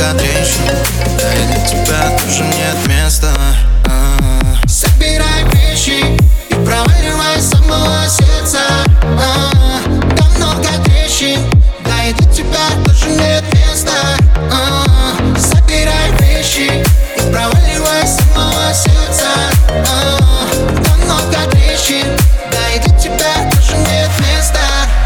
много трещин, да и для тебя тоже нет места. Собирай вещи и проваливай с самого сердца. Там много трещин, да и для тебя тоже нет места. Собирай вещи и проваливай с самого сердца. Там много трещин, да и для тебя тоже нет места.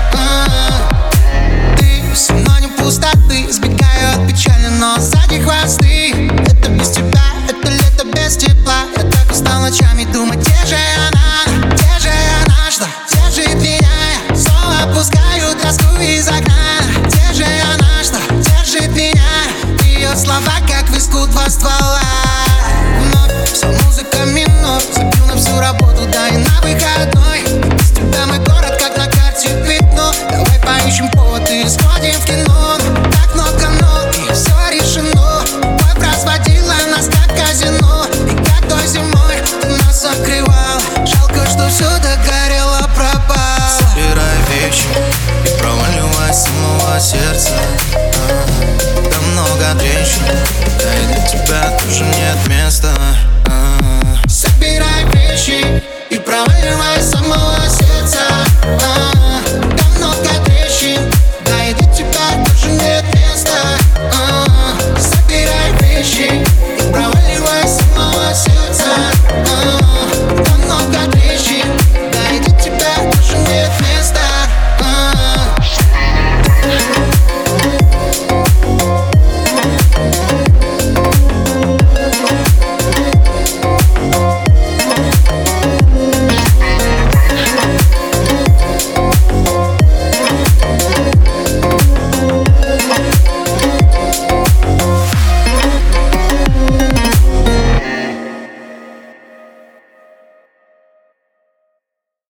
Ты синонимом пустоты, избегаю от печали, но сзади хвосты. Это без тебя, это лето без тепла. Я так устал ночами думать, где же она, что держит меня. Я снова пускаю тоску из окна. Где же она, что держит меня. Ее слова, как в виску два ствола. Вновь вся музыка минор, забил на всю работу, да и на выходной. Без тебя мой город, как на карте пятно. Давай поищем повод и сходим в кино. Так много ног, и все решено. Бой разводила нас, как казино. И как той зимой ты нас согревал. Жалко, что все догорело, пропал. Собирай вещи и проваливай с самого сердца. Там много трещин, да и для тебя тоже нет места.